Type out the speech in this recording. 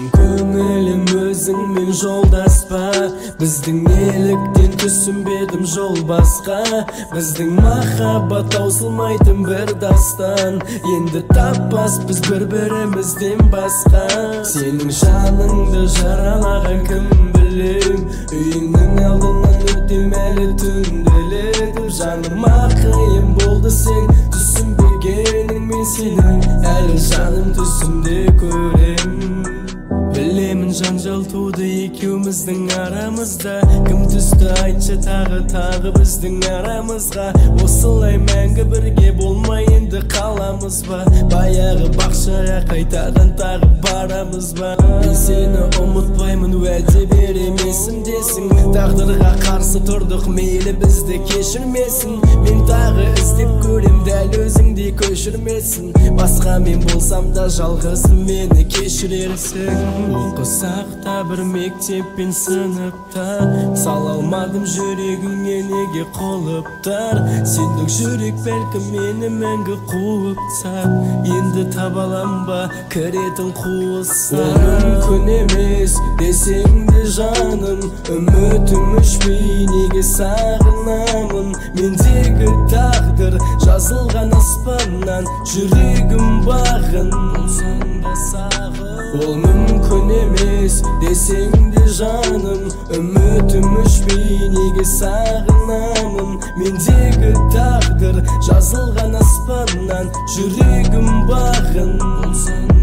Көңілім өзіңмен жолдаспа, біздің неліктен түсінбедім жол басқа. Біздің махаббат таусылмайтын бір дастан, енді таппас біз бір-бірімізден басқа. Сенің жаныңды жаралаған кім білем, үйіңнің алдынан өтем әлі түнделетіп. Жаныма қиын болды сен түсінбегенің, мен сені әлі жаным түсімде көрем. Білемін жанжал туды екеуміздің арамызда, кім түсті айтшы тағы біздің арамызға. Осылай мәңгі бірге болмай енді қаламыз ба, баяғы бақшаға қайтадан тағы барамыз ба. Мен сені ұмытпаймын, уәде беремесін десің, тағдырға қарсы тұрдық, мейлі бізді кешірмесін. Мен тағы іздеп көрем, дәл өзіңдей көшірмесін. Басқа мен болсам да жалғызым, мені кешірерсің. Оқысақ та бір мектеп пен сыныпта, сала алмадым жүрегіңе неге құлыптар. Сендік жүрек бәлкім мені мәңгі қуыпса, енді таба алам ба кіретін қуыстар. Мүмкін емес десең де жаным, үмітім өшпей неге сағынамын. Мендегі тағдыр жазылған аспаннан, жүрегім бағын болсаң да сағын. Ол мүмкін емес десең де жаным, үмітім өшпей неге сағынамын. Мендегі тағдыр жазылған аспаннан, жүрегім бағын болсаң